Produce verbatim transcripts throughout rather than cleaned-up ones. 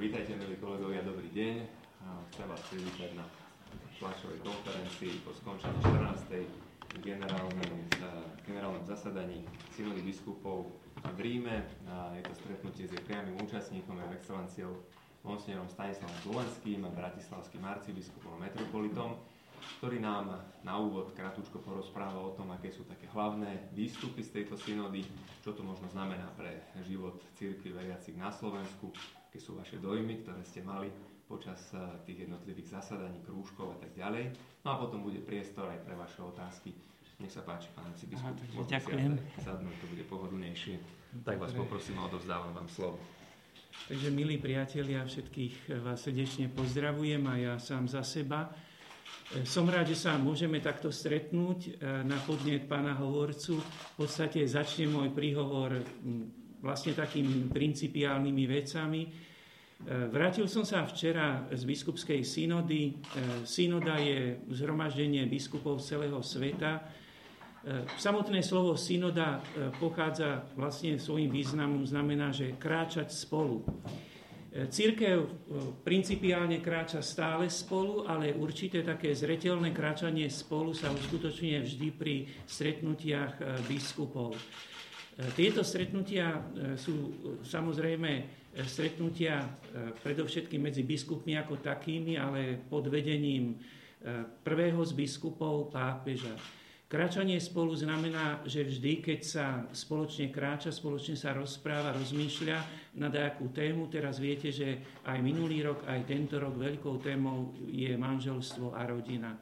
Vítajte, milí kolegovia, dobrý deň. Chcem vás privítať na tlačovej konferencii po skončení štrnástej generálnom zasadaní synody biskupov v Ríme. Je to stretnutie s priamym účastníkom a excelenciou monsignórom Stanislavom Zvolenským a bratislavským arcibiskupom a metropolitom, ktorý nám na úvod kratučko porozpráva o tom, aké sú také hlavné výstupy z tejto synody, čo to možno znamená pre život cirkvi veriacich na Slovensku, aké sú vaše dojmy, ktoré ste mali počas tých jednotlivých zasadaní, krúžkov a tak ďalej. No a potom bude priestor aj pre vaše otázky. Nech sa páči, pán arcibiskup. Ďakujem. Sadnúť, to bude pohodlnejšie. Tak vás poprosím a odovzdávam vám slovo. Takže, milí priatelia, všetkých vás srdečne pozdravujem a ja sám za seba. Som rád, že sa môžeme takto stretnúť na podnet pána hovorcu. V podstate začne môj príhovor vlastne takými principiálnymi vecami. Vrátil som sa včera z biskupskej synody. Synoda je zhromaždenie biskupov celého sveta. Samotné slovo synoda pochádza vlastne svojím významom, znamená, že kráčať spolu. Cirkev principiálne kráča stále spolu, ale určité také zreteľné kráčanie spolu sa uskutočňuje vždy pri stretnutiach biskupov. Tieto stretnutia sú samozrejme stretnutia predovšetkým medzi biskupmi ako takými, ale pod vedením prvého z biskupov, pápeža. Kráčanie spolu znamená, že vždy, keď sa spoločne kráča, spoločne sa rozpráva, rozmýšľa na nejakú tému. Teraz viete, že aj minulý rok, aj tento rok veľkou témou je manželstvo a rodina.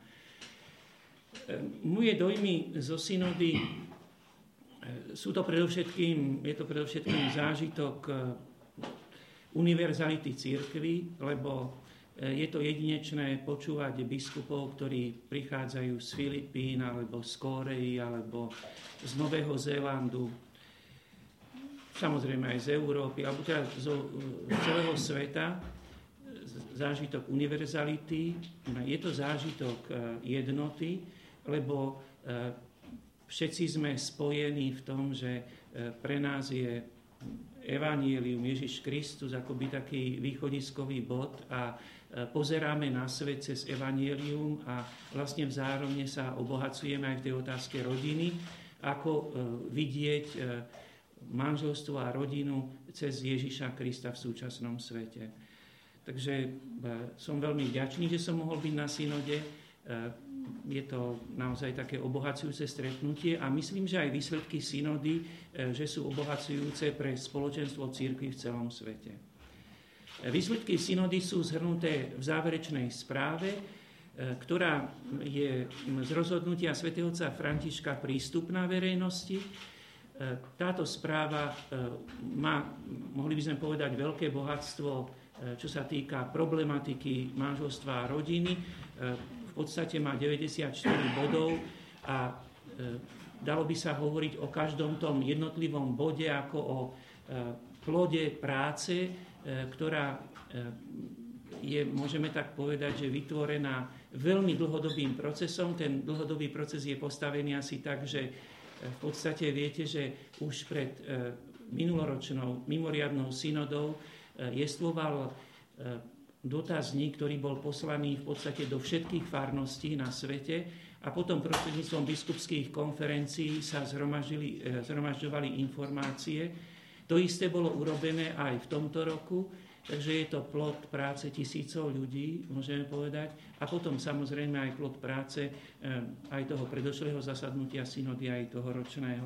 Moje dojmy zo synody sú to predovšetkým, je to predovšetkým zážitok univerzality cirkvi, lebo je to jedinečné počúvať biskupov, ktorí prichádzajú z Filipín, alebo z Kórey, alebo z Nového Zélandu, samozrejme aj z Európy, alebo teda zo celého sveta. Zážitok univerzality, je to zážitok jednoty, lebo všetci sme spojení v tom, že pre nás je evanjelium Ježiš Kristus akoby taký východiskový bod a pozeráme na svet cez evanjelium a vlastne vzájomne sa obohacujeme aj v tej otázke rodiny, ako vidieť manželstvo a rodinu cez Ježiša Krista v súčasnom svete. Takže som veľmi vďačný, že som mohol byť na synode. Je to naozaj také obohacujúce stretnutie a myslím, že aj výsledky synody, že sú obohacujúce pre spoločenstvo cirkvi v celom svete. Výsledky synody sú zhrnuté v záverečnej správe, ktorá je z rozhodnutia svätého otca Františka prístupná verejnosti. Táto správa má, mohli by sme povedať, veľké bohatstvo, čo sa týka problematiky manželstva a rodiny. V podstate má deväťdesiatštyri bodov a dalo by sa hovoriť o každom tom jednotlivom bode ako o plode práce, ktorá je, môžeme tak povedať, že vytvorená veľmi dlhodobým procesom. Ten dlhodobý proces je postavený asi tak, že v podstate viete, že už pred minuloročnou mimoriadnou synodou jestvoval dotazník, ktorý bol poslaný v podstate do všetkých farností na svete a potom prostredníctvom biskupských konferencií sa zhromažďovali informácie. To isté bolo urobené aj v tomto roku, takže je to plod práce tisícov ľudí, môžeme povedať, a potom samozrejme aj plod práce aj toho predošlého zasadnutia synody, aj toho ročného.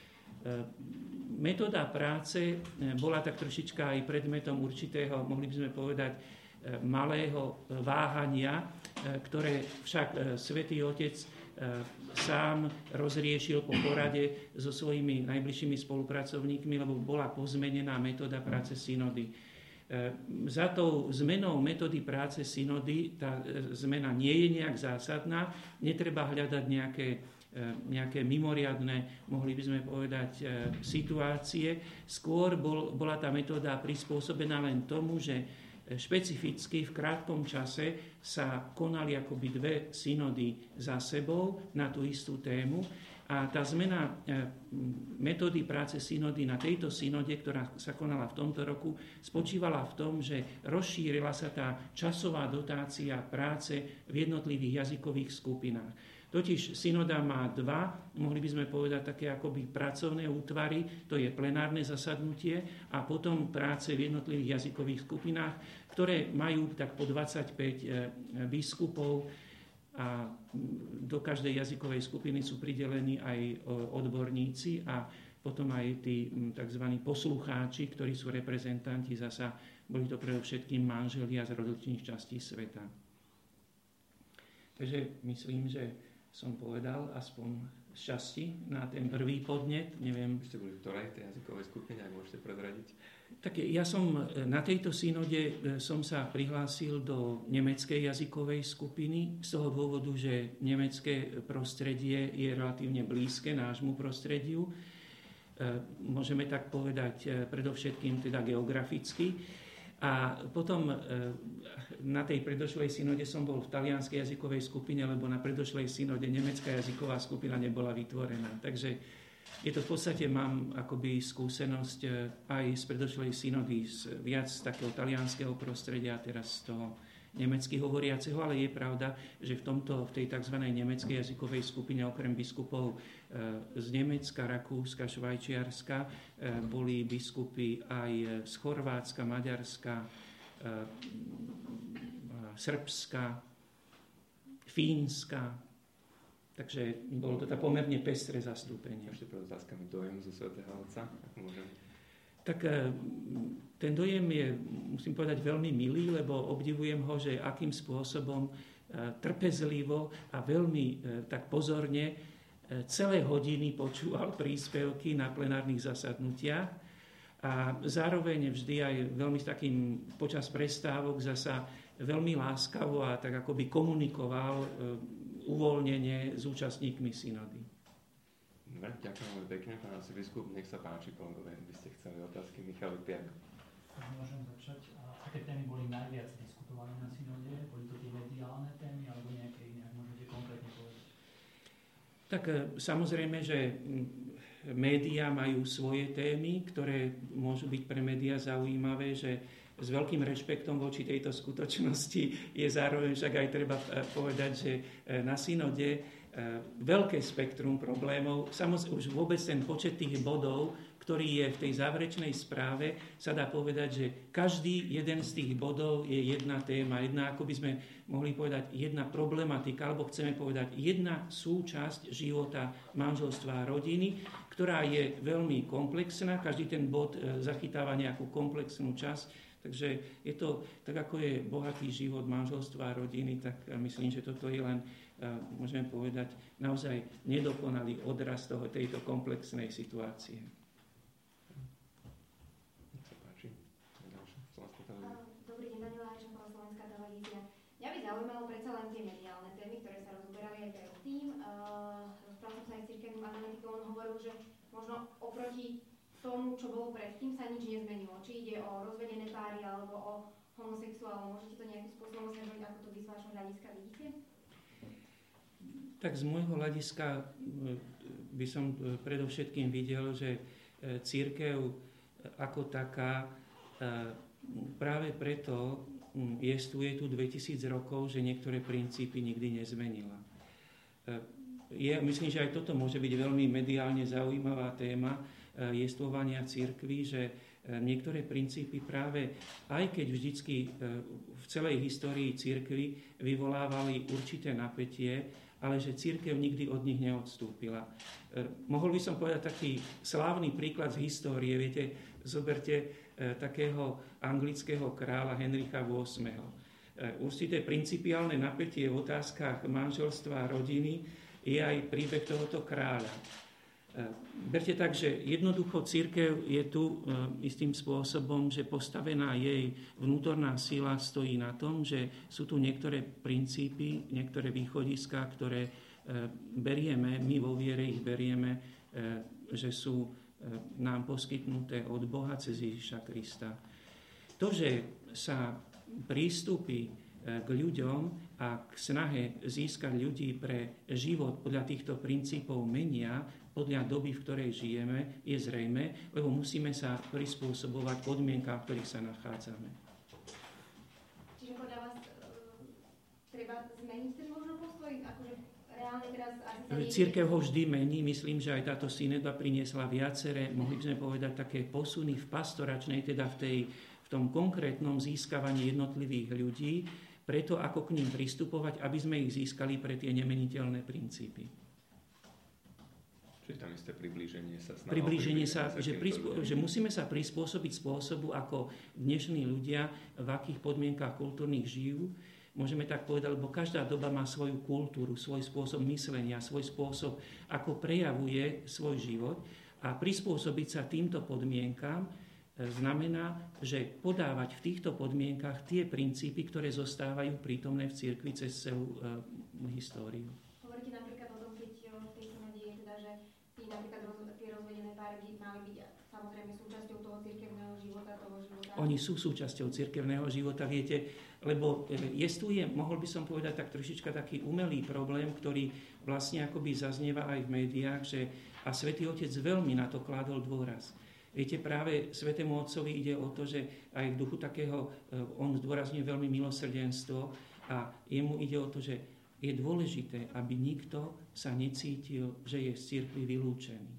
Metóda práce bola tak trošička aj predmetom určitého, mohli by sme povedať, malého váhania, ktoré však Svätý Otec sám rozriešil po porade so svojimi najbližšími spolupracovníkmi, lebo bola pozmenená metóda práce synody. Za tou zmenou metódy práce synody, tá zmena nie je nejak zásadná, netreba hľadať nejaké, nejaké mimoriadne, mohli by sme povedať, situácie. Skôr bol, bola tá metóda prispôsobená len tomu, že špecificky v krátkom čase sa konali akoby dve synody za sebou na tú istú tému A tá zmena metódy práce synody na tejto synode, ktorá sa konala v tomto roku, spočívala v tom, že rozšírila sa tá časová dotácia práce v jednotlivých jazykových skupinách. Totiž synoda má dva, mohli by sme povedať také akoby pracovné útvary, to je plenárne zasadnutie a potom práce v jednotlivých jazykových skupinách, ktoré majú tak po dvadsaťpäť biskupov, a do každej jazykovej skupiny sú pridelení aj odborníci a potom aj tí tzv. Poslucháči, ktorí sú reprezentanti, zasa boli to predovšetkým manželia z rozličných častí sveta. Takže myslím, že som povedal aspoň z časti na ten prvý podnet. Neviem. Ešte boli v ktorej tej jazykovej skupine, ak môžete prezradiť? Tak ja som na tejto synode som sa prihlásil do nemeckej jazykovej skupiny z toho dôvodu, že nemecké prostredie je relatívne blízke nášmu prostrediu. Môžeme tak povedať predovšetkým teda geograficky. A potom na tej predošlej synode som bol v talianskej jazykovej skupine, lebo na predošlej synode nemecká jazyková skupina nebola vytvorená. Takže je to v podstate, mám akoby skúsenosť aj z predošlej synody z viac z takého talianskeho prostredia, teraz z toho nemecky hovoriaceho, ale je pravda, že v tomto, v tej tzv. Nemeckej jazykovej skupine okrem biskupov z Nemecka, Rakúska, Švajčiarska boli biskupy aj z Chorvátska, Maďarska, Srbska, Fínska. Takže bolo to tá pomerne pestré zastúpenie. Ešte pred otázkami dojem zo svätého Otca, ako môžem? Tak ten dojem je, musím povedať, veľmi milý, lebo obdivujem ho, že akým spôsobom trpezlivo a veľmi tak pozorne celé hodiny počúval príspevky na plenárnych zasadnutiach a zároveň vždy aj veľmi s takým počas prestávok zasa veľmi láskavo a tak akoby komunikoval uvoľnenie s účastníkmi synody. Dobre, ďakujem veľmi pekne, pán arcibiskup. Nech sa páči, kolegovia, by ste chceli otázky. Michal Piak. Môžem začať. A aké témy boli najviac diskutované na synode? Boli to tie mediálne témy alebo nejaké iné? Môžete konkrétne povedať? Tak samozrejme, že médiá majú svoje témy, ktoré môžu byť pre médiá zaujímavé, že s veľkým rešpektom voči tejto skutočnosti je zároveň však aj treba povedať, že na synode veľké spektrum problémov, samozrejme už vôbec ten počet tých bodov, ktorý je v tej záverečnej správe, sa dá povedať, že každý jeden z tých bodov je jedna téma, jedna, ako by sme mohli povedať, jedna problematika, alebo chceme povedať, jedna súčasť života manželstva a rodiny, ktorá je veľmi komplexná, každý ten bod zachytáva nejakú komplexnú časť. Takže je to, tak ako je bohatý život manželstva a rodiny, tak myslím, že toto je len, môžeme povedať, naozaj nedokonalý odraz toho, tejto komplexnej situácie. Dobrý deň, Daniela Hajšenková, Slovenská televízia. Mňa by zaujímalo predsa len tie mediálne témy, ktoré sa rozoberali aj predtým. Rozprával som sa aj s cirkevným analytikom, on hovoril, že možno oproti tomu, čo bolo predtým, sa nič nezmenilo. Či ide o rozvedené páry alebo o homosexuálov. Môžete to nejakým spôsobom zhrnúť, ako to vy z vášho hľadiska vidíte? Tak z môjho hľadiska by som predovšetkým videl, že cirkev ako taká práve preto jestuje tu dvetisíc rokov, že niektoré princípy nikdy nezmenila. Je, myslím, že aj toto môže byť veľmi mediálne zaujímavá téma jestvovania cirkvi, že niektoré princípy práve, aj keď vždycky v celej histórii cirkvi vyvolávali určité napätie, ale že cirkev nikdy od nich neodstúpila. Mohol by som povedať taký slávny príklad z histórie. Viete, zoberte takého anglického kráľa Henricha ôsmeho Určité principiálne napätie v otázkach manželstva a rodiny je aj príbeh tohoto kráľa. Berte tak, že jednoducho cirkev je tu istým spôsobom, že postavená jej vnútorná sila stojí na tom, že sú tu niektoré princípy, niektoré východiská, ktoré berieme, my vo viere ich berieme, že sú nám poskytnuté od Boha cez Ježiša Krista. To, že sa prístupy k ľuďom a k snahe získať ľudí pre život podľa týchto princípov menia, podľa doby, v ktorej žijeme, je zrejme, lebo musíme sa prispôsobovať podmienkám, v ktorých sa nachádzame. Čiže podľa vás e, treba zmeniť ten možno postoj? Akože reálne teraz... Cirkev ho vždy mení. Myslím, že aj táto synoda priniesla viaceré, mohli by sme povedať, také posuny v pastoračnej, teda v, tej, v tom konkrétnom získavaní jednotlivých ľudí, preto ako k ním pristupovať, aby sme ich získali pre tie nemeniteľné princípy. Čiže tam isté priblíženie sa snaho. Priblíženie sa, že, prispô, že musíme sa prispôsobiť spôsobu, ako dnešní ľudia v akých podmienkách kultúrnych žijú. Môžeme tak povedať, lebo každá doba má svoju kultúru, svoj spôsob myslenia, svoj spôsob, ako prejavuje svoj život. A prispôsobiť sa týmto podmienkám znamená, že podávať v týchto podmienkach tie princípy, ktoré zostávajú prítomné v cirkvi cez celú uh, históriu. Hovoríte napríklad o tom, keď v tej synode je teda, že tí napríklad roz, tie rozvedené páry by mali byť samozrejme súčasťou toho cirkevného života, toho života. Oni sú súčasťou cirkevného života, viete, lebo jestvuje, mohol by som povedať tak trošička taký umelý problém, ktorý vlastne akoby zaznieva aj v médiách, že a Svätý Otec veľmi na to kládol dôraz. Viete, práve Svätému Otcovi ide o to, že aj v duchu takého, on zdôrazňuje veľmi milosrdenstvo a jemu ide o to, že je dôležité, aby nikto sa necítil, že je z cirkvi vylúčený.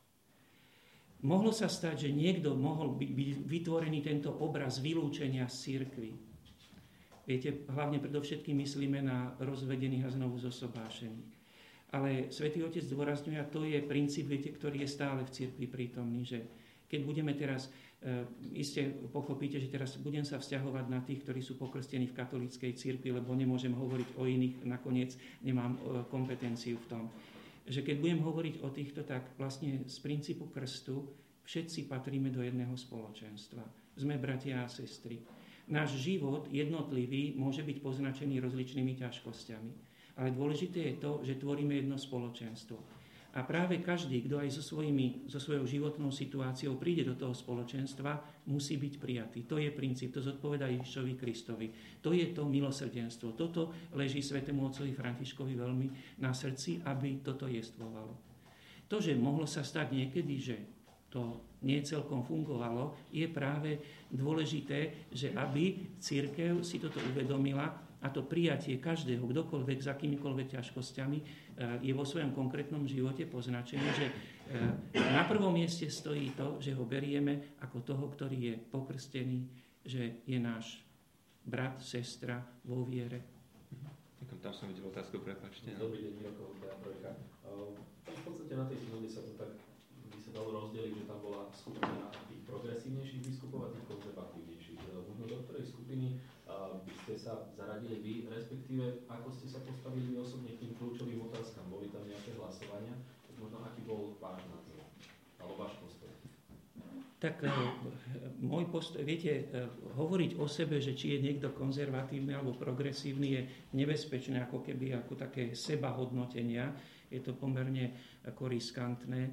Mohlo sa stať, že niekto mohol byť, byť vytvorený tento obraz vylúčenia z cirkvi. Viete, hlavne predovšetkým myslíme na rozvedených a znovu zosobášených. Ale Svätý Otec zdôrazňuje, a to je princíp, viete, ktorý je stále v cirkvi prítomný, že keď budeme teraz, e, iste pochopíte, že teraz budem sa vzťahovať na tých, ktorí sú pokrstení v katolíckej cirkvi, lebo nemôžem hovoriť o iných, nakoniec nemám e, kompetenciu v tom. Že keď budem hovoriť o týchto, tak vlastne z princípu krstu všetci patríme do jedného spoločenstva. Sme bratia a sestry. Náš život jednotlivý môže byť poznačený rozličnými ťažkosťami. Ale dôležité je to, že tvoríme jedno spoločenstvo. A práve každý, kto aj so, svojimi, so svojou životnou situáciou príde do toho spoločenstva, musí byť prijatý. To je princíp, to zodpovedá Ježišovi Kristovi. To je to milosrdenstvo. Toto leží Svätému Otcovi Františkovi veľmi na srdci, aby toto jestvovalo. To, že mohlo sa stať niekedy, že to nie celkom fungovalo, je práve dôležité, že aby cirkev si toto uvedomila, a to prijatie každého, kdokoľvek, s akýmikoľvek ťažkosťami, je vo svojom konkrétnom živote poznačené, že na prvom mieste stojí to, že ho berieme ako toho, ktorý je pokrstený, že je náš brat, sestra vo viere. Tam som videl otázku, prepáčte. Dobrý deň, Mirko, Trojka. V podstate na tej synode sa to tak by sa dalo rozdeliť, že tam bola skupina tých progresívnejších biskupov a tých konzervatívnejších. Možno do ktorej skupiny by ste sa zaradili vy, respektíve ako ste sa postavili osobne k tým kľúčovým otázkam? Boli tam nejaké hlasovania? Možno aký bol váš názor? Alebo váš postoj? Tak môj postoj, viete, hovoriť o sebe, že či je niekto konzervatívny alebo progresívny, je nebezpečné, ako keby ako také sebahodnotenia. Je to pomerne ako riskantné.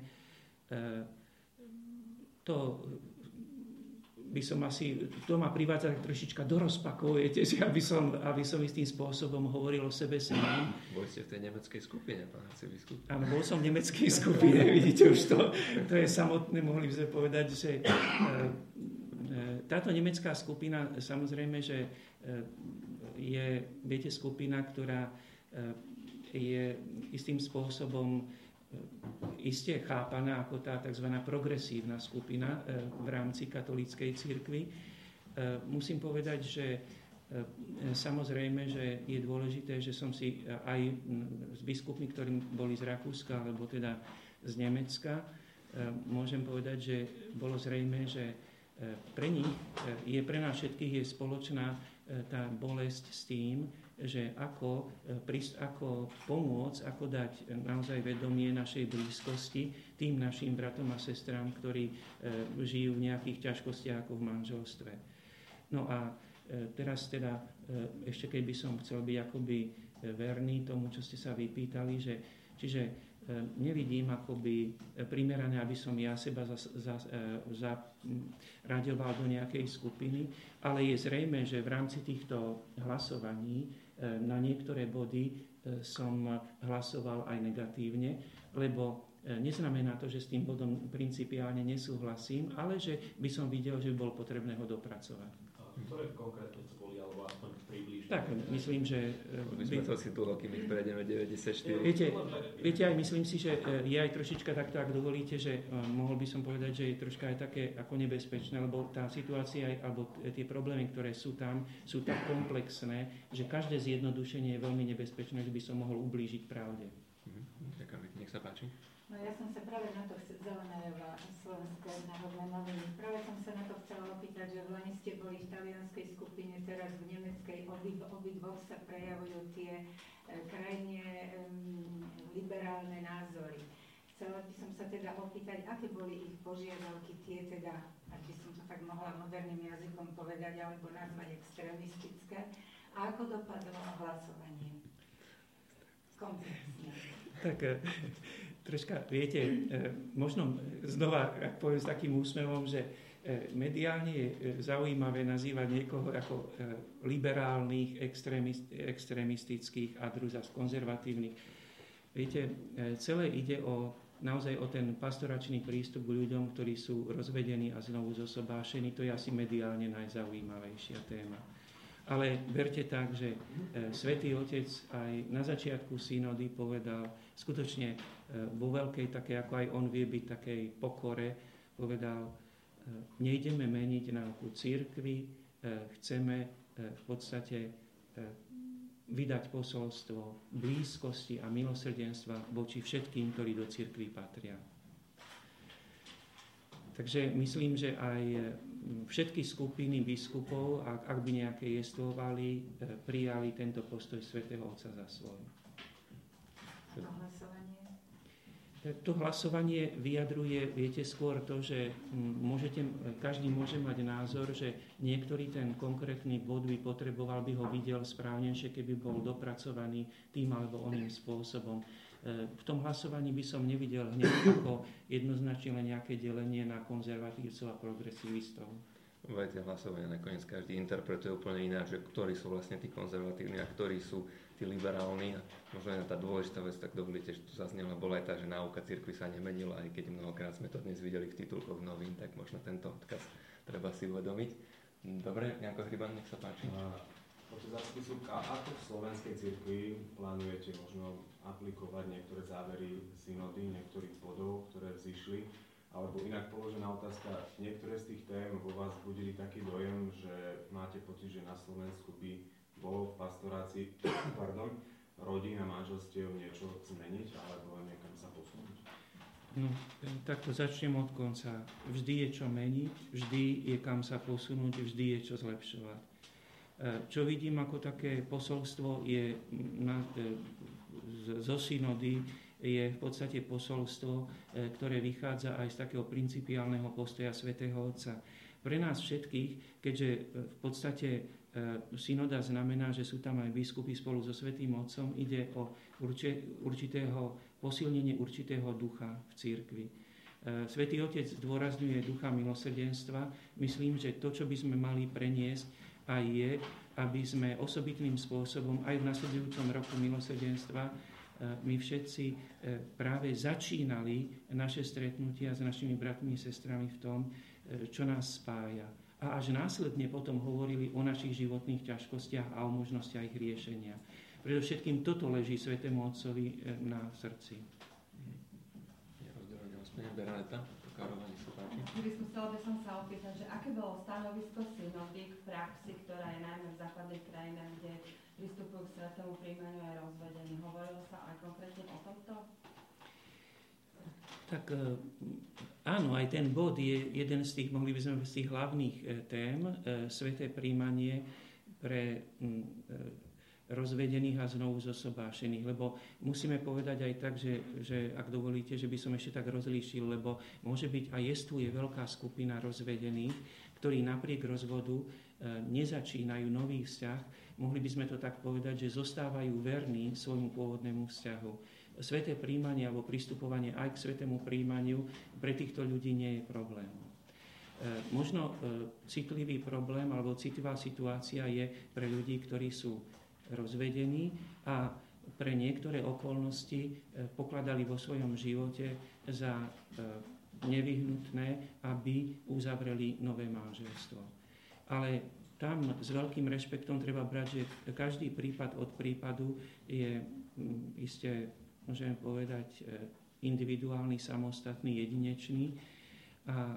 To by som asi, to ma privádza tak trošička do rozpakov, viete, aby som, aby som istým spôsobom hovoril o sebe sám. Boli ste v tej nemeckej skupine, pán arcibiskup? Áno, bol som v nemeckej skupine, vidíte už to. To je samotné, mohli by sme povedať, že e, e, táto nemecká skupina, samozrejme, že e, je, viete, skupina, ktorá e, je istým spôsobom iste chápaná ako tá tzv. Progresívna skupina v rámci katolíckej cirkvi. Musím povedať, že samozrejme, že je dôležité, že som si aj s biskupmi, ktorí boli z Rakúska, alebo teda z Nemecka, môžem povedať, že bolo zrejme, že pre nich je pre nás všetkých je spoločná tá bolesť s tým, že ako, ako pomôcť, ako dať naozaj vedomie našej blízkosti tým našim bratom a sestrám, ktorí žijú v nejakých ťažkostiach ako v manželstve. No a teraz teda, ešte keď by som chcel byť akoby verný tomu, čo ste sa vypýtali, že, čiže nevidím akoby primerané, aby som ja seba zaraďoval do nejakej skupiny, ale je zrejme, že v rámci týchto hlasovaní na niektoré body som hlasoval aj negatívne, lebo neznamená to, že s tým bodom principiálne nesúhlasím, ale že by som videl, že by bolo potrebné ho dopracovať. Ktoré konkrétne to boli, alebo aspoň približne? Tak, myslím, že... My sme to si dlho, kým ich prejdeme deväťdesiatštyri. Viete, viete, aj myslím si, že je aj trošička takto, ak dovolíte, že mohol by som povedať, že je troška aj také ako nebezpečné, lebo tá situácia, alebo tie problémy, ktoré sú tam, sú tak komplexné, že každé zjednodušenie je veľmi nebezpečné, že by som mohol ublížiť pravde. Mhm, ďakujem, nech sa páči. No ja som sa práve na to chcela najavila Slovenské národné noviny. Práve som sa na to chcela opýtať, že v Lani ste boli v talianskej skupine, teraz v nemeckej, obi, obidvoch sa prejavujú tie e, krajne um, liberálne názory. Chcela by som sa teda opýtať, aké boli ich požiadavky, tie teda, ak by som to tak mohla moderným jazykom povedať, alebo nazvať extrémistické, a ako dopadlo hlasovanie? Komplexne. Tak... Troška, viete, možno znova, ak poviem s takým úsmevom, že mediálne je zaujímavé nazývať niekoho ako liberálnych, extrémist, extrémistických a druhá konzervatívnych. Viete, celé ide o, naozaj o ten pastoračný prístup k ľuďom, ktorí sú rozvedení a znovu zosobášení. To je asi mediálne najzaujímavejšia téma. Ale berte tak, že Svätý Otec aj na začiatku synody povedal skutočne vo veľkej, také ako aj on vie byť, takej pokore, povedal, nejdeme meniť náuku cirkvi, chceme v podstate vydať posolstvo blízkosti a milosrdenstva voči všetkým, ktorí do cirkvi patria. Takže myslím, že aj všetky skupiny biskupov, ak, ak by nejaké jestvovali, prijali tento postoj Svätého Otca za svoj. A hlasovanie? To hlasovanie vyjadruje, viete, skôr to, že môžete, každý môže mať názor, že niektorý ten konkrétny bod by potreboval, by ho videl správnejšie, keby bol dopracovaný tým alebo oným spôsobom. V tom hlasovaní by som nevidel hneď ako jednoznačne len nejaké delenie na konzervatívcov a progresivistov. Viete, hlasovanie nakoniec každý interpretuje úplne ináč, že ktorí sú vlastne tí konzervatívni a ktorí sú tí liberálni. A možno aj tá dôležitá vec, tak dovolíte, že tu zaznela, bola aj tá, že náuka cirkvi sa nemenila, aj keď mnohokrát sme to dnes videli v titulkoch novín, tak možno tento odkaz treba si uvedomiť. Dobre, Janko Hriban, nech sa páči. Otec arcibiskup, ako v slovenskej cirkvi plánujete možno aplikovať niektoré závery synody, niektorých bodov, ktoré vzýšli? Alebo inak položená otázka, niektoré z tých tém vo vás budili taký dojem, že máte pocit, že na Slovensku by bolo v pastorácii pardon, rodín a manželstiev niečo zmeniť, alebo niekam sa posunúť? No, takto začnem od konca. Vždy je čo meniť, vždy je kam sa posunúť, vždy je čo zlepšovať. Čo vidím ako také posolstvo je na, zo synody, je v podstate posolstvo, ktoré vychádza aj z takého principiálneho postoja Svätého Otca. Pre nás všetkých, keďže v podstate synoda znamená, že sú tam aj biskupy spolu so Svätým Otcom, ide o určitého posilnenie určitého ducha v cirkvi. Svätý Otec zdôrazňuje ducha milosrdenstva. Myslím, že to, čo by sme mali preniesť, aj je, aby sme osobitným spôsobom aj v nasledujúcom roku milosrdenstva my všetci práve začínali naše stretnutia s našimi bratmi a sestrami v tom, čo nás spája. A až následne potom hovorili o našich životných ťažkostiach a o možnostiach ich riešenia. Predovšetkým toto leží Svätému Otcovi na srdci. Bernadeta, Tokárová, nech sa páči. Chcela by som sa opýtať, že aké bolo stanovisko synody v praxi, ktorá je najmä v západných krajinách, kde pristupujú k svätému príjmaniu aj rozvedení. Hovorilo sa aj konkrétne o tomto? Tak áno, aj ten bod je jeden z tých, mohli by sme z tých hlavných tém, sväté príjmanie pre rozvedených a znovu zosobášených. Lebo musíme povedať aj tak, že, že ak dovolíte, že by som ešte tak rozlíšil, lebo môže byť a jestvuje veľká skupina rozvedených, ktorí napriek rozvodu nezačínajú nový vzťah. Mohli by sme to tak povedať, že zostávajú verní svojmu pôvodnému vzťahu. sväté príjmanie alebo pristupovanie aj k svätému príjmaniu pre týchto ľudí nie je problém. Možno citlivý problém alebo citlivá situácia je pre ľudí, ktorí sú rozvedení a pre niektoré okolnosti pokladali vo svojom živote za nevyhnutné, aby uzavreli nové manželstvo. Ale tam s veľkým rešpektom treba brať, že každý prípad od prípadu je iste, môžeme povedať, individuálny, samostatný, jedinečný. A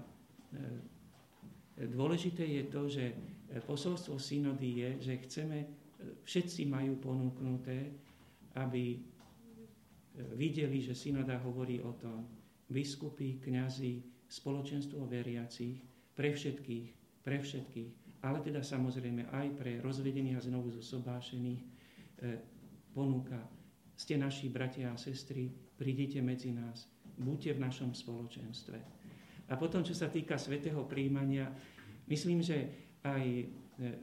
dôležité je to, že posolstvo synody je, že chceme, všetci majú ponúknuté, aby videli, že synoda hovorí o tom, biskupy, kňazi, spoločenstvo veriacich, pre všetkých, pre všetkých, ale teda samozrejme aj pre rozvedených a znovu zosobášených ponúka. Ste naši bratia a sestry, prídite medzi nás, buďte v našom spoločenstve. A potom, čo sa týka svätého príjmania, myslím, že aj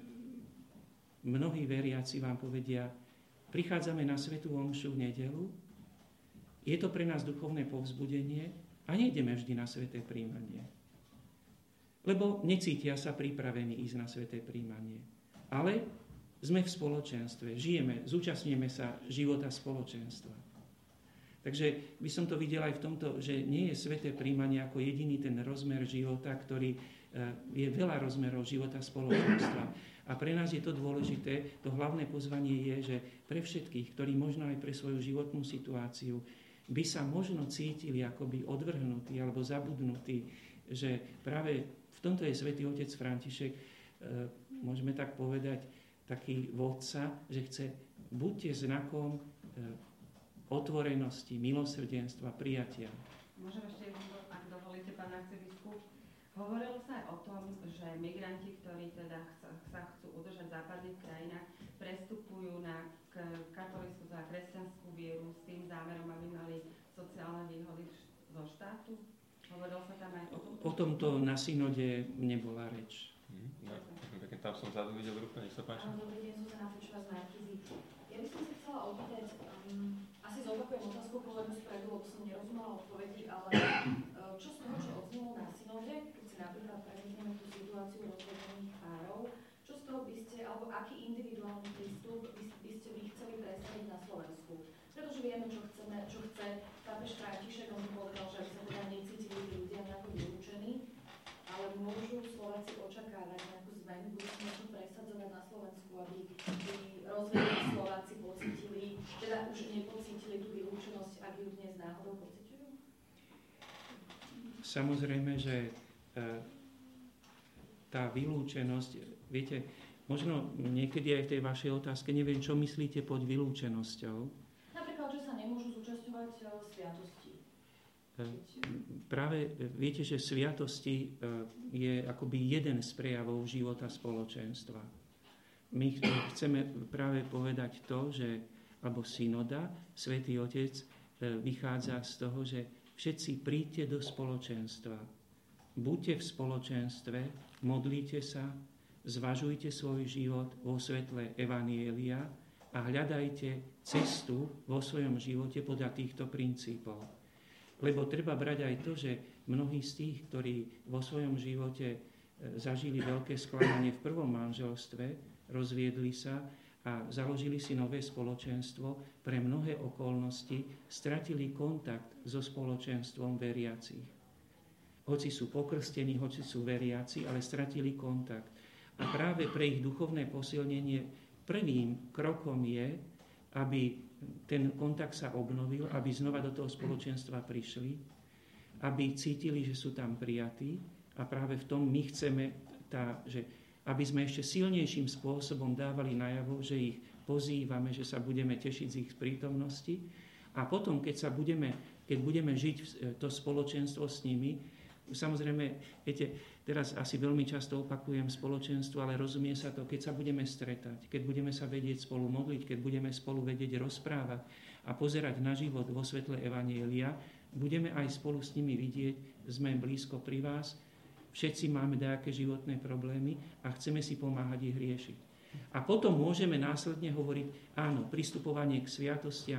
mnohí veriaci vám povedia, prichádzame na svätú omšu v nedeľu, je to pre nás duchovné povzbudenie a nejdeme vždy na sväté príjmanie. Lebo necítia sa pripravení ísť na sväté príjmanie. Ale sme v spoločenstve, žijeme, zúčastňujeme sa života spoločenstva. Takže by som to videl aj v tomto, že nie je sväté príjmanie ako jediný ten rozmer života, ktorý je veľa rozmerov života spoločenstva. A pre nás je to dôležité, to hlavné pozvanie je, že pre všetkých, ktorí možno aj pre svoju životnú situáciu by sa možno cítili akoby odvrhnutí alebo zabudnutí, že práve v tomto je svätý otec František, môžeme tak povedať, taký vodca, že chce, buďte znakom otvorenosti, milosrdenstva, prijatia. Môžem ešte, ak dovolíte, pán arcibiskup, hovorilo sa aj o tom, že migranti, ktorí teda sa chcú udržať v západných krajinách, prestupujú na katolícku, teda kresťanskú vieru s tým zámerom, aby mali sociálne výhody zo štátu? Hovorilo sa tam aj o tom? O tomto na synode nebola reč. Hmm, no, pekne, tam som vzadu videl ruku, nech sa páči. Dobrý deň, Zuzana Fečová z Markízy. Ja by som sa chcela opýtať, um, asi zopakujem otázku, povedom spredu, lebo som nerozumela odpovedi, ale uh, čo z toho, čo odznelo na synode, keď si napríklad prevedeme tú situáciu rozvedených párov, čo z toho by ste, alebo aký individuálny prístup by, by ste vy chceli predstaviť na Slovensku? Pretože vieme, čo chceme, čo chce pápež František, on povedal, že aby sa teda necítili tí ľudia nejako vylúčení, ale môžu Slováci očakávať nejakú zmenu, budú sa možno presadzovať na Slovensku, aby tí rozvedení Slováci pocítili, teda už nepocítili tú vylúčenosť, ak ju dnes náhodou pociťujú? Samozrejme, že tá vylúčenosť, viete, možno niekedy aj v tej vašej otázke, neviem, čo myslíte pod vylúčenosťou. Napríklad, že sa nemôžu zúčastňovať sviatosti. Práve viete, že sviatosti je akoby jeden z prejavov života spoločenstva. My chceme práve povedať to, že, alebo synoda, Svätý Otec vychádza z toho, že všetci príďte do spoločenstva. Buďte v spoločenstve, modlite sa, zvažujte svoj život vo svetle Evanielia a hľadajte cestu vo svojom živote podľa týchto princípov. Lebo treba brať aj to, že mnohí z tých, ktorí vo svojom živote zažili veľké sklamanie v prvom manželstve, rozviedli sa a založili si nové spoločenstvo, pre mnohé okolnosti stratili kontakt so spoločenstvom veriacich. Hoci sú pokrstení, hoci sú veriaci, ale stratili kontakt. A práve pre ich duchovné posilnenie prvým krokom je, aby ten kontakt sa obnovil, aby znova do toho spoločenstva prišli, aby cítili, že sú tam prijatí a práve v tom my chceme, tá, že aby sme ešte silnejším spôsobom dávali najavo, že ich pozývame, že sa budeme tešiť z ich prítomnosti a potom, keď, sa budeme, keď budeme žiť to spoločenstvo s nimi, samozrejme, viete, teraz asi veľmi často opakujem spoločenstvo, ale rozumie sa to, keď sa budeme stretať, keď budeme sa vedieť spolu modliť, keď budeme spolu vedieť rozprávať a pozerať na život vo svetle Evanielia, budeme aj spolu s nimi vidieť, sme blízko pri vás, všetci máme nejaké životné problémy a chceme si pomáhať ich riešiť. A potom môžeme následne hovoriť, áno, pristupovanie k sviatostiam,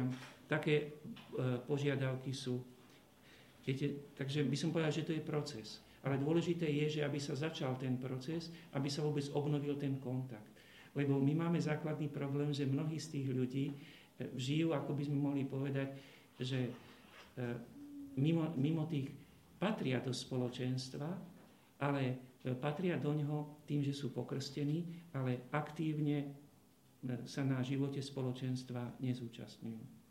také požiadavky sú. Viete, takže by som povedal, že to je proces. Ale dôležité je, že aby sa začal ten proces, aby sa vôbec obnovil ten kontakt. Lebo my máme základný problém, že mnohí z tých ľudí žijú, ako by sme mohli povedať, že mimo, mimo tých patria do spoločenstva, ale patria do ňoho tým, že sú pokrstení, ale aktívne sa na živote spoločenstva nezúčastňujú.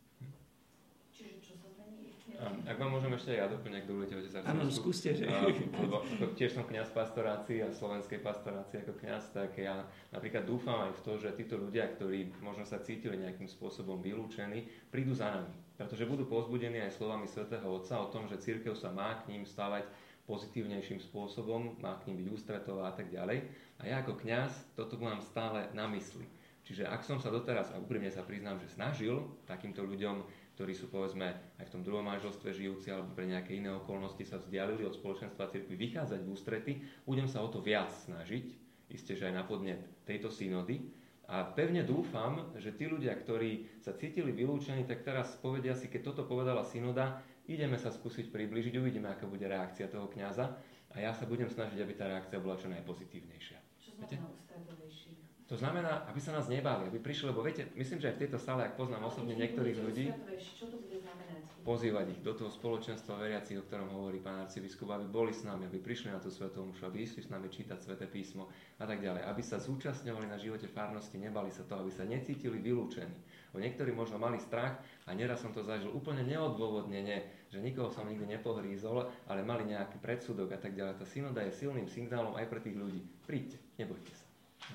Ak vám môžem ešte aj ja doplniť, ak dovolíte, otec arcibiskup. Áno, skúste, že... Lebo tiež som kňaz pastorácii a slovenskej pastorácii ako kňaz, tak ja napríklad dúfam aj v to, že títo ľudia, ktorí možno sa cítili nejakým spôsobom vylúčení, prídu za nami. Pretože budú povzbudení aj slovami svätého Otca o tom, že cirkev sa má k ním stávať pozitívnejším spôsobom, má k ním byť ústretová a tak ďalej. A ja ako kňaz toto mám stále na mysli. Čiže ak som sa doteraz, a úprimne sa priznám, že snažil takýmto ľuďom, ktorí sú povedzme aj v tom druhom manželstve žijúci alebo pre nejaké iné okolnosti sa vzdialili od spoločenstva cirkvi, vychádzať v ústrety, budem sa o to viac snažiť, isté, že aj na podnet tejto synody. A pevne dúfam, že tí ľudia, ktorí sa cítili vylúčení, tak teraz povedia si, keď toto povedala synoda, ideme sa skúsiť priblížiť, uvidíme, aká bude reakcia toho kňaza a ja sa budem snažiť, aby tá reakcia bola čo najpozitívnejšia. Čo znamená ústretovejší? To znamená, aby sa nás nebáli, aby prišli, lebo viete, myslím, že aj v tejto sále, ak poznám osobne niektorých ľudí, čo to bude znamenať? Pozývať ich do toho spoločenstva veriacich, o ktorom hovorí pán arcibiskup, aby boli s nami, aby prišli na tú svätú omšu, aby išli s nami čítať sväté písmo a tak ďalej, aby sa zúčastňovali na živote farnosti, nebali sa to, aby sa necítili vylúčení. Bo niektorí možno mali strach a neraz som to zažil úplne neodôvodnene, že nikoho som nikdy nepohrízol, ale mali nejaký predsudok a tak ďalej. Tá synoda je silným signálom aj pre tých ľudí. Príďte, nebojte sa.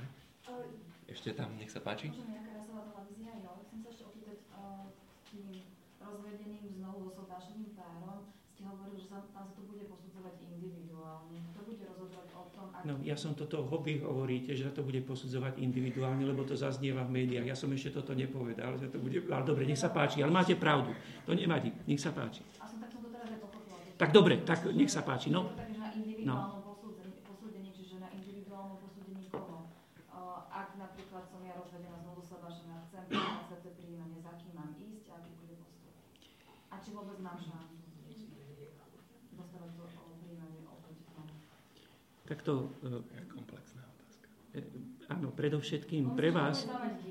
Ešte tam, nech sa páči. Možno nejaká rasová televízia, jo. Chcem sa ešte opýtať uh, tým rozvedeným znovu osobášeným párom. Ste hovorili, že sa, tam sa to bude posudzovať individuálne. Kto bude rozhodovať o tom, ak... No, ja som toto, hobby hovoríte, že sa to bude posudzovať individuálne, lebo to zaznieva v médiách. Ja som ešte toto nepovedal, že to bude... Ale dobre, nech sa páči, ale máte pravdu. To nevadí, nech sa páči. A som, tak som to teraz aj pochopila. Tak dobre, tak nech sa páči, no. Takže na individuálnom no. posúdení, posúdení, čiže na individuálnom posúdení koho? Uh, ak napríklad som ja rozvedená znovu osobášená, chcem príjmať sa to príjmanie, za kým mám ísť a aký bude postup? A či vôbec mám šancu dostávať to o príjmanie oproti tomu? Tak to... Uh, je komplexná otázka. Uh, áno, predovšetkým pre vás...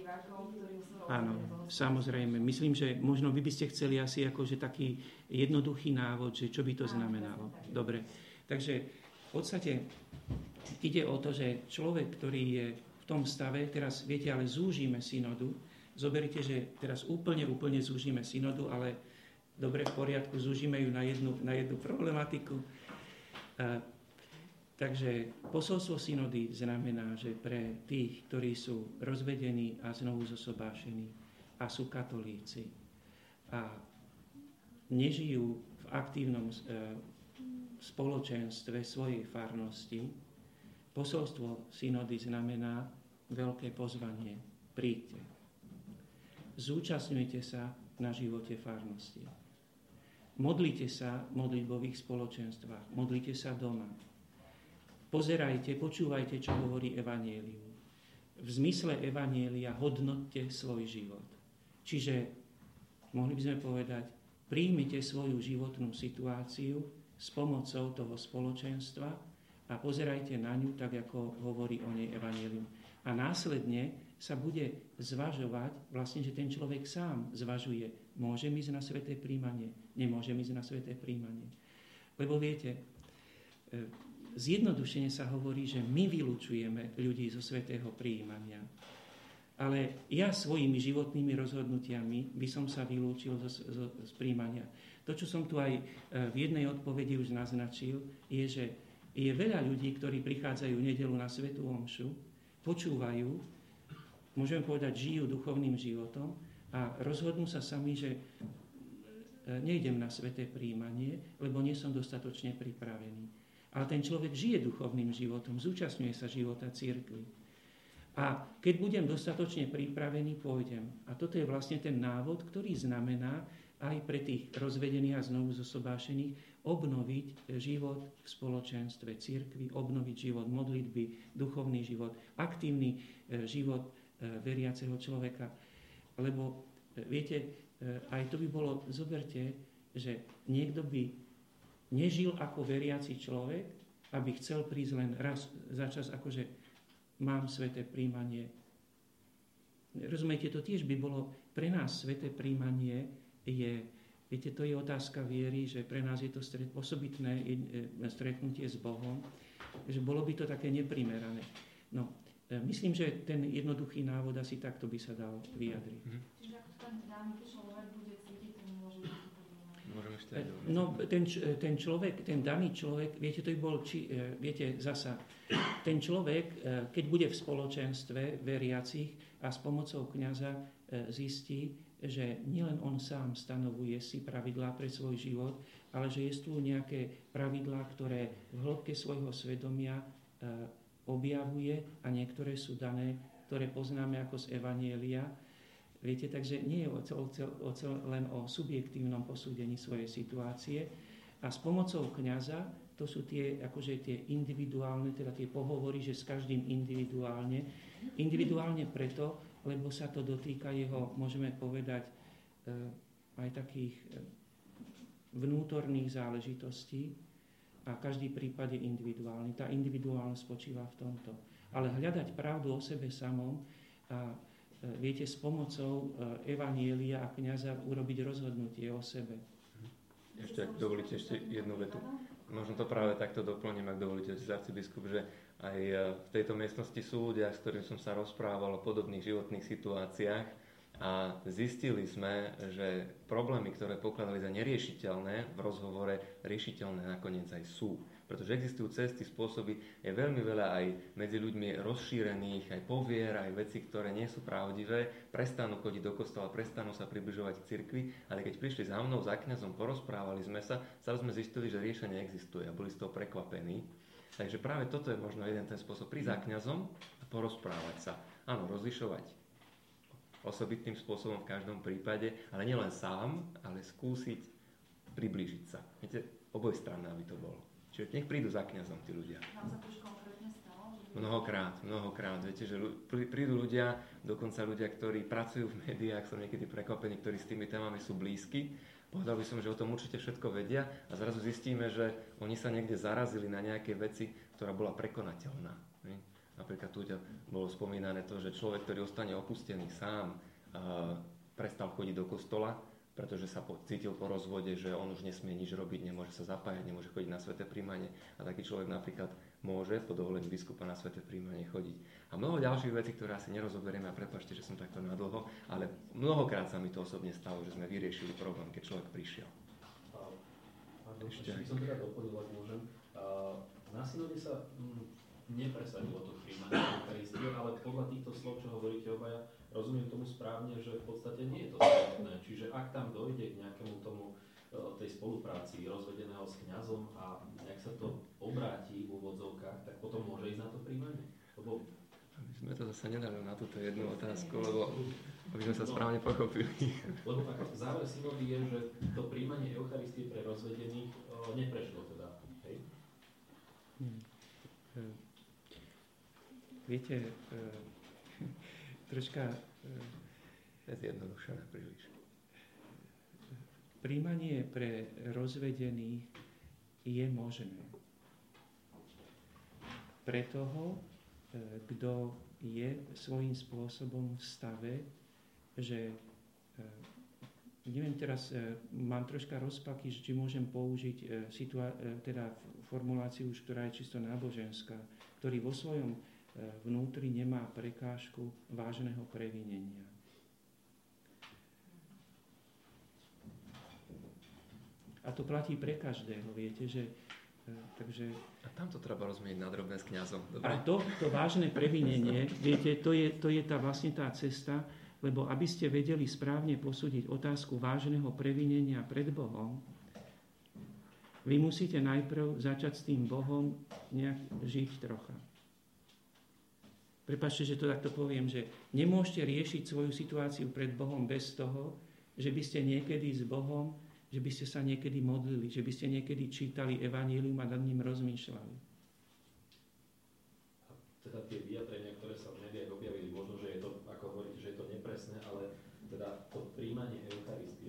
Áno, samozrejme. Myslím, že možno vy by ste chceli asi akože taký jednoduchý návod, že čo by to znamenalo. Dobre. Takže v podstate ide o to, že človek, ktorý je v tom stave, teraz viete, ale zúžime synodu. Zoberite, že teraz úplne, úplne zúžime synodu, ale dobre, v poriadku, zúžime ju na jednu, na jednu problematiku. A, takže posolstvo synody znamená, že pre tých, ktorí sú rozvedení a znovu zosobášení a sú katolíci a nežijú v aktívnom e, spoločenstve svojej farnosti, posolstvo synody znamená veľké pozvanie. Príďte. Zúčastňujte sa na živote farnosti. Modlite sa v modlitbových spoločenstvách. Modlite sa doma. Pozerajte, počúvajte, čo hovorí evanjelium. V zmysle evanjelia hodnoťte svoj život. Čiže, mohli by sme povedať, príjmite svoju životnú situáciu s pomocou toho spoločenstva a pozerajte na ňu tak, ako hovorí o nej evanjelium. A následne sa bude zvažovať, vlastne, že ten človek sám zvažuje, môžem ísť na sväté príjmanie, nemôžem ísť na sväté príjmanie. Lebo viete, zjednodušene sa hovorí, že my vylučujeme ľudí zo svätého príjmania. Ale ja svojimi životnými rozhodnutiami by som sa vylúčil z, z, z príjmania. To, čo som tu aj v jednej odpovedi už naznačil, je, že je veľa ľudí, ktorí prichádzajú v nedeľu na svätú omšu, počúvajú, môžeme povedať, žijú duchovným životom a rozhodnú sa sami, že nejdem na sväté príjmanie, lebo nie som dostatočne pripravený. Ale ten človek žije duchovným životom, zúčastňuje sa života cirkvi. A keď budem dostatočne pripravený, pôjdem. A toto je vlastne ten návod, ktorý znamená aj pre tých rozvedených a znovu zosobášených obnoviť život v spoločenstve cirkvi, obnoviť život modlitby, duchovný život, aktívny život veriaceho človeka. Lebo viete, aj to by bolo, zoberte, že niekto by nežil ako veriaci človek, aby chcel prísť len raz za čas, akože mám sväté príjmanie. Rozumiete, to tiež by bolo, pre nás sväté príjmanie je, viete, to je otázka viery, že pre nás je to stret, osobitné stretnutie s Bohom, že bolo by to také neprimerané. No, myslím, že ten jednoduchý návod asi takto by sa dal vyjadriť. Mm-hmm. Čiže ako ten daný človek bude cítiť, ten môže byť Môžem ešte aj No, ten, ten človek, ten daný človek, viete, to by bol, či, viete, zasa, ten človek, keď bude v spoločenstve veriacich a s pomocou kňaza zistí, že nielen on sám stanovuje si pravidlá pre svoj život, ale že je tu nejaké pravidlá, ktoré v hĺbke svojho svedomia objavuje a niektoré sú dané, ktoré poznáme ako z Evanjelia. Viete, takže nie je o cel, cel, o cel, len o subjektívnom posúdení svojej situácie a s pomocou kňaza, to sú tie, akože tie individuálne, teda tie pohovory, že s každým individuálne. Individuálne preto, lebo sa to dotýka jeho, môžeme povedať, aj takých vnútorných záležitostí a každý prípad je individuálny. Tá individuálnosť spočíva v tomto. Ale hľadať pravdu o sebe samom a viete, s pomocou evanjelia a kňaza urobiť rozhodnutie o sebe. Ešte, ak dovolíte, ešte jednu vetu. Možno to práve takto doplním, ak dovolíte, arcibiskup, že aj v tejto miestnosti sú ľudia, s ktorým som sa rozprával o podobných životných situáciách a zistili sme, že problémy, ktoré pokladali za neriešiteľné, v rozhovore riešiteľné nakoniec aj sú. Pretože existujú cesty, spôsoby, je veľmi veľa aj medzi ľuďmi rozšírených, aj povier, aj veci, ktoré nie sú pravdivé, prestanú chodiť do kostola, prestanú sa približovať k cirkvi, ale keď prišli za mnou, za kňazom, porozprávali sme sa, sa sme zistili, že riešenie existuje a boli z toho prekvapení. Takže práve toto je možno jeden ten spôsob, prísť za kňazom a porozprávať sa. Áno, rozlišovať osobitným spôsobom v každom prípade, ale nielen sám, ale skúsiť priblížiť sa. Viete, obojstranné, aby to bolo. Čiže nech prídu za kňazom tí ľudia. Nám sa to už konkrétne stalo? Mnohokrát, mnohokrát. Viete, že prídu ľudia, dokonca ľudia, ktorí pracujú v médiách, som niekedy prekvapený, ktorí s tými témami sú blízky. Povedal by som, že o tom určite všetko vedia a zrazu zistíme, že oni sa niekde zarazili na nejaké veci, ktorá bola prekonateľná. Napríklad tu bolo spomínané to, že človek, ktorý ostane opustený sám, prestal chodiť do kostola, pretože sa cítil po rozvode, že on už nesmie nič robiť, nemôže sa zapájať, nemôže chodiť na sväté príjmanie. A taký človek napríklad môže po dovolení biskupa na sväté príjmanie chodiť. A mnoho ďalších vecí, ktoré asi nerozoberieme, a prepáčte, že som takto nadlho, ale mnohokrát sa mi to osobne stalo, že sme vyriešili problém, keď človek prišiel. Pardon, ešte by som teda doplnil, ak môžem. Na synode sa nepresadilo to príjmanie Eucharistie, ale podľa týchto slov, čo hovoríte obaja, rozumiem tomu správne, že v podstate nie je to samotné. Čiže ak tam dojde k nejakému tomu tej spolupráci rozvedeného s kňazom a nejak sa to obráti v úvodzovkách, tak potom môže ísť na to príjmanie? Lebo... My sme to zase nedali na túto jednu otázku, lebo aby sme sa správne pochopili. Lebo ako záver synody je, že to príjmanie Eucharistie pre rozvedených neprešlo teda, hej? Hmm. Viete, troška zjednodušené príliš. Príjmanie pre rozvedených je možné. Pre toho, kto je svojím spôsobom v stave, že neviem, teraz mám troška rozpaky, či môžem použiť situa- teda formuláciu už, ktorá je čisto náboženská, ktorý vo svojom vnútri nemá prekážku vážneho previnenia. A to platí pre každého, viete, že... Takže, a tam to treba rozumieť na drobné s kňazom. Dobre? A to, to vážne previnenie, viete, to je, to je tá, vlastne tá cesta, lebo aby ste vedeli správne posúdiť otázku vážneho previnenia pred Bohom, vy musíte najprv začať s tým Bohom nejak žiť trocha. Prepáčte, že to takto poviem, že nemôžete riešiť svoju situáciu pred Bohom bez toho, že by ste niekedy s Bohom, že by ste sa niekedy modlili, že by ste niekedy čítali evanjelium a nad ním rozmýšľali. A teda tie vyjadrenia, ktoré sa v médiách objavili, možno, že je to, ako hovoríte, že je to nepresné, ale teda to príjmanie Eucharistie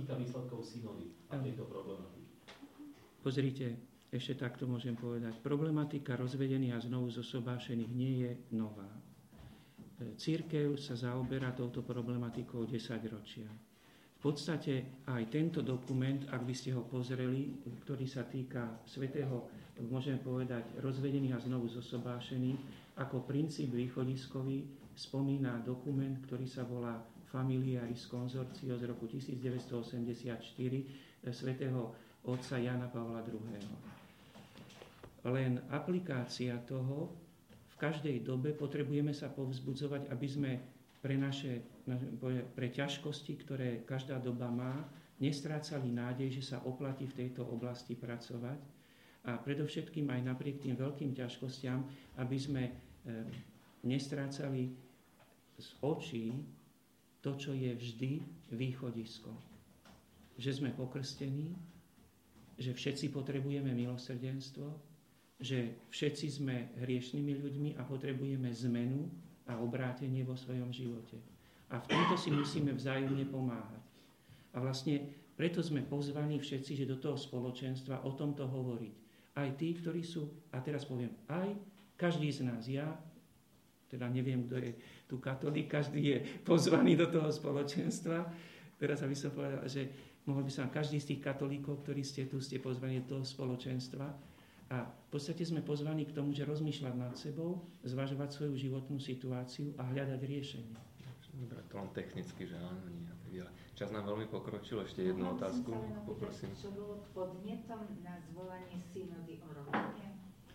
týka výsledkov synody a tejto problematiky. Pozrite, ešte takto môžem povedať. Problematika rozvedených a znovu zosobášených nie je nová. Cirkev sa zaoberá touto problematikou desaťročia. V podstate aj tento dokument, ak by ste ho pozreli, ktorý sa týka svätého, môžeme povedať, rozvedených a znovu zosobášených, ako princíp východiskový spomína dokument, ktorý sa volá Familiaris Consortio z roku devätnásťstoosemdesiatštyri svätého otca Jana Pavla druhého. Len aplikácia toho, v každej dobe potrebujeme sa povzbudzovať, aby sme pre naše pre ťažkosti, ktoré každá doba má, nestrácali nádej, že sa oplatí v tejto oblasti pracovať. A predovšetkým aj napriek tým veľkým ťažkostiam, aby sme nestrácali z očí to, čo je vždy východisko. Že sme pokrstení, že všetci potrebujeme milosrdenstvo, že všetci sme hriešnými ľuďmi a potrebujeme zmenu a obrátenie vo svojom živote. A v tomto si musíme vzájomne pomáhať. A vlastne preto sme pozvaní všetci, že do toho spoločenstva o tomto hovoriť. Aj tí, ktorí sú, a teraz poviem, aj každý z nás, ja, teda neviem, kto je tu katolík, každý je pozvaný do toho spoločenstva. Teraz aby som povedal, že mohol by som každý z tých katolíkov, ktorí ste tu, ste pozvaní do toho spoločenstva. A v podstate sme pozvaní k tomu, že rozmýšľať nad sebou, zvažovať svoju životnú situáciu a hľadať riešenie. Dobre, to len technicky, že áno, nie. Čas nám veľmi pokročil, ešte jednu Mohol otázku. Som sa Poprosím. čo bolo podnetom na zvolanie synody o rodine?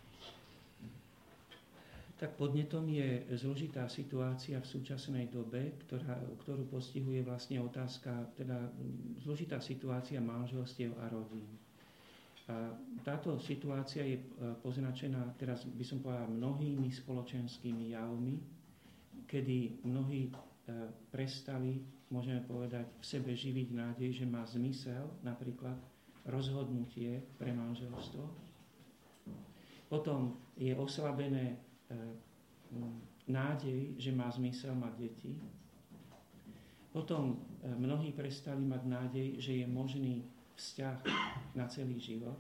Tak podnetom je zložitá situácia v súčasnej dobe, ktorá, ktorú postihuje vlastne otázka, teda zložitá situácia manželstiev a rodín. A táto situácia je poznačená, teraz by som povedal, mnohými spoločenskými javmi, kedy mnohí prestali, môžeme povedať, v sebe živiť nádej, že má zmysel napríklad rozhodnutie pre manželstvo. Potom je oslabené nádej, že má zmysel mať deti. Potom mnohí prestali mať nádej, že je možný vzťah na celý život.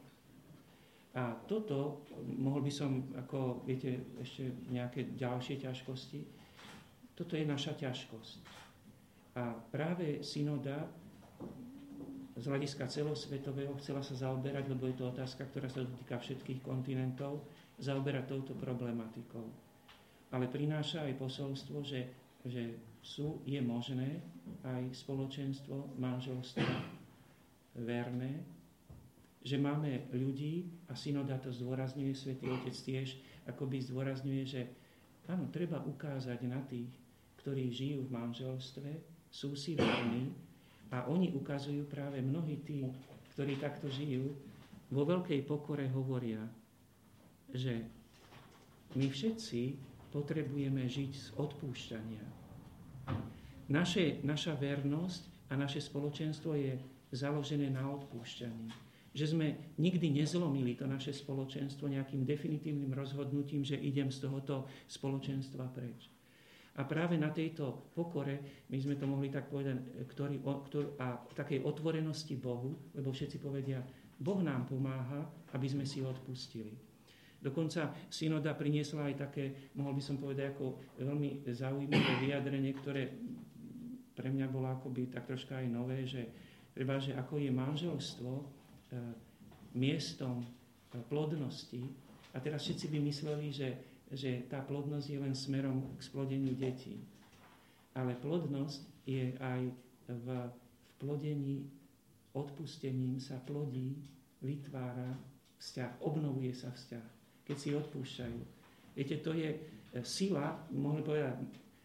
A toto, mohol by som, ako viete, ešte nejaké ďalšie ťažkosti, toto je naša ťažkosť. A práve synoda z hľadiska celosvetového chcela sa zaoberať, lebo je to otázka, ktorá sa dotýka všetkých kontinentov, zaoberať touto problematikou. Ale prináša aj posolstvo, že, že sú, je možné aj spoločenstvo, manželstvo verné, že máme ľudí, a synoda to zdôrazňuje, Svätý Otec tiež akoby zdôrazňuje, že áno, treba ukázať na tých, ktorí žijú v manželstve, sú si verní, a oni ukazujú práve mnohí tí, ktorí takto žijú, vo veľkej pokore hovoria, že my všetci potrebujeme žiť z odpúšťania. Naše, naša vernosť a naše spoločenstvo je založené na odpúšťaní. Že sme nikdy nezlomili to naše spoločenstvo nejakým definitívnym rozhodnutím, že idem z tohoto spoločenstva preč. A práve na tejto pokore, my sme to mohli tak povedať, ktorý, ktorý, a takej otvorenosti Bohu, lebo všetci povedia, Boh nám pomáha, aby sme si odpustili. Dokonca synoda priniesla aj také, mohol by som povedať, ako veľmi zaujímavé vyjadrenie, ktoré pre mňa bolo akoby tak troška aj nové, že treba, že ako je manželstvo e, miestom e, plodnosti, a teraz všetci by mysleli, že, že tá plodnosť je len smerom k splodeniu detí. Ale plodnosť je aj v, v plodení, odpustením sa plodí, vytvára vzťah, obnovuje sa vzťah, keď si odpúšťajú. Viete, to je sila, mohli povedať,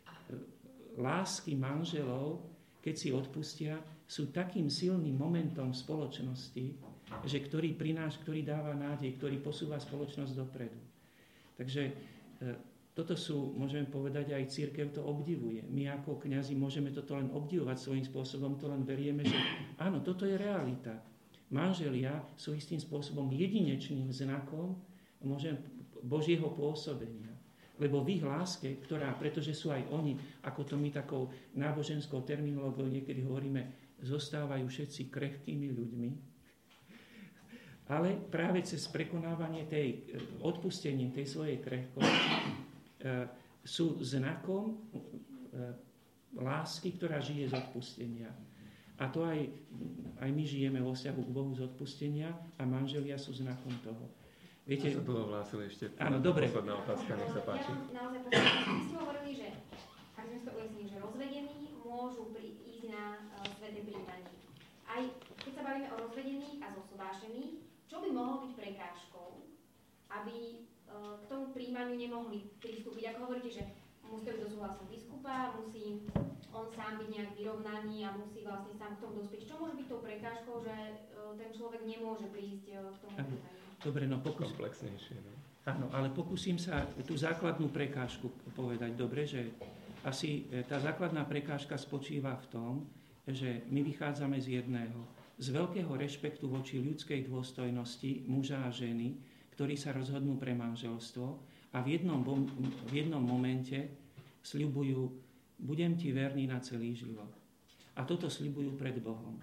lásky manželov, keď si odpustia, sú takým silným momentom v spoločnosti, že ktorý prináš, ktorý dáva nádej, ktorý posúva spoločnosť dopredu. Takže e, toto sú, môžeme povedať, aj cirkev to obdivuje. My ako kňazi môžeme toto len obdivovať svojím spôsobom, to len verieme, že áno, toto je realita. Manželia sú istým spôsobom jedinečným znakom môžem, Božieho pôsobenia. Lebo v ich láske, ktorá, pretože sú aj oni, ako to my takou náboženskou terminológiou niekedy hovoríme, zostávajú všetci krehkými ľuďmi, ale práve cez prekonávanie tej, odpustenie tej svojej krehkosti sú znakom lásky, ktorá žije z odpustenia. A to aj, aj my žijeme vo vzťahu k Bohu z odpustenia a manželia sú znakom toho. Viete, a sa dlho hlásili ešte. Áno, dobre. Posledná otázka, nech sa páči. Ja naozaj posledná, vy ste hovorili, že, ak sme to ujasnili, že rozvedení môžu pri, ísť na uh, sväté príjmanie. Aj keď sa bavíme o rozvedených a zosobášených, čo by mohlo byť prekážkou, aby uh, k tomu príjmaniu nemohli pristúpiť? Ako hovoríte, že musí byť do súhlasu biskupa, musí on sám byť nejak vyrovnaný a musí vlastne sám k tomu dospieť. Čo môže byť tou prekážkou, že uh, ten človek nemôže prísť uh, k tomu príjmaniu? Dobre, no pokus... Komplexnejšie, no. Áno, ale pokúsim sa tú základnú prekážku povedať. Dobre, že asi tá základná prekážka spočíva v tom, že my vychádzame z jedného, z veľkého rešpektu voči ľudskej dôstojnosti muža a ženy, ktorí sa rozhodnú pre manželstvo a v jednom, v jednom momente sľubujú, budem ti verný na celý život. A toto sľubujú pred Bohom.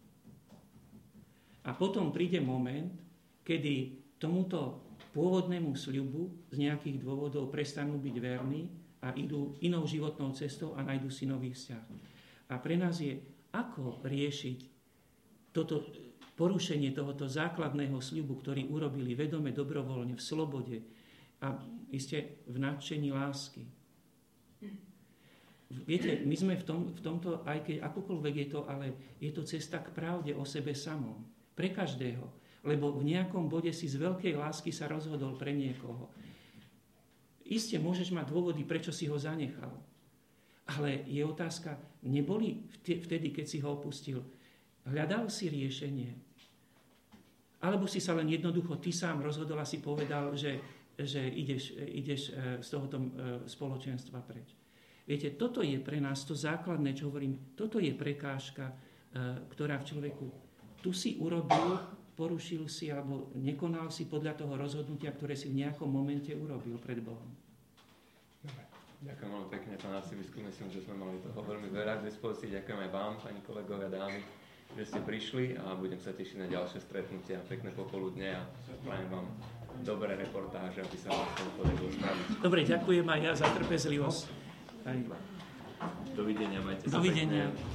A potom príde moment, kedy tomuto pôvodnému sľubu z nejakých dôvodov prestanú byť verní a idú inou životnou cestou a nájdu si nový vzťah. A pre nás je, ako riešiť toto porušenie tohoto základného sľubu, ktorý urobili vedome, dobrovoľne, v slobode a iste v nadšení lásky. Viete, my sme v, tom, v tomto, aj keď akokoľvek je to, ale je to cesta k pravde o sebe samom. Pre každého. Lebo v nejakom bode si z veľkej lásky sa rozhodol pre niekoho. Isté môžeš mať dôvody, prečo si ho zanechal. Ale je otázka, neboli vtedy, keď si ho opustil, hľadal si riešenie? Alebo si sa len jednoducho ty sám rozhodol a si povedal, že, že ideš, ideš z tohoto spoločenstva preč. Viete, toto je pre nás to základné, čo hovorím, toto je prekážka, ktorá v človeku tu si urobil, porušil si alebo nekonal si podľa toho rozhodnutia, ktoré si v nejakom momente urobil pred Bohom. Dobre. Ďakujem veľmi pekne, pán arcibiskup. Myslím, že sme mali toho veľmi veľa k dispozícii. Ďakujem aj vám, pani kolegovia, dámy, že ste prišli a budem sa tešiť na ďalšie stretnutia. Pekné popoludne a prajem vám dobré reportáže, aby sa vás to podarilo spraviť. Dobre, ďakujem aj ja za trpezlivosť. Aj... Dovidenia, majte sa Dovidenia. pekne.